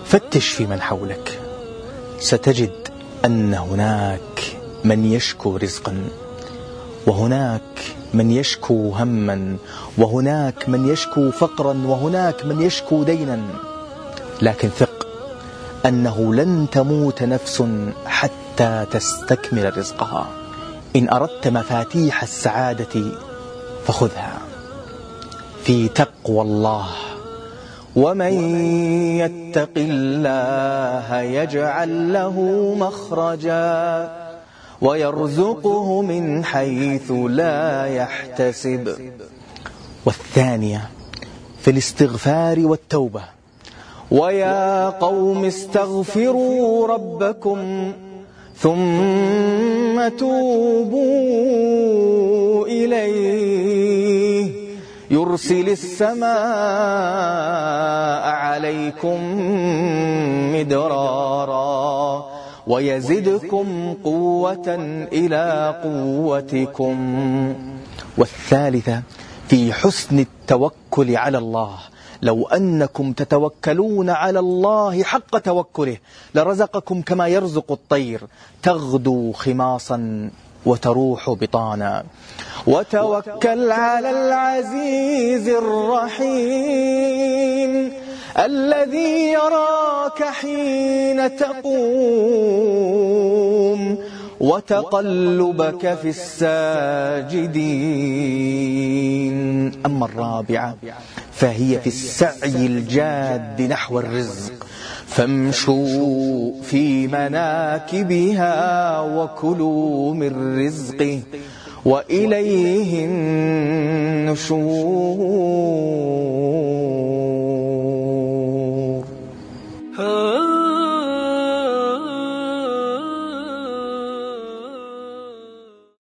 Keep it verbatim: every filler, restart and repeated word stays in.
فتش في من حولك، ستجد أن هناك من يشكو رزقا، وهناك من يشكو هما، وهناك من يشكو فقرا، وهناك من يشكو دينا. لكن ثق أنه لن تموت نفس حتى تستكمل رزقها. إن أردت مفاتيح السعادة فخذها في تقوى الله. ومن يتق الله يجعل له مخرجا ويرزقه من حيث لا يحتسب. والثانية في الاستغفار والتوبة: ويا قوم استغفروا ربكم ثم توبوا إليه يرسل السماء عليكم مدرارا ويزدكم قوة إلى قوتكم. والثالثة في حسن التوكل على الله: لو أنكم تتوكلون على الله حق توكله لرزقكم كما يرزق الطير، تغدو خماصا وتروح بطانا. وتوكل على العزيز الرحيم الذي يراك حين تقوم وتقلبك في الساجدين. أما الرابعة فهي في السعي الجاد نحو الرزق: فامشوا في مناكبها وكلوا من رزقه وإليه النشور.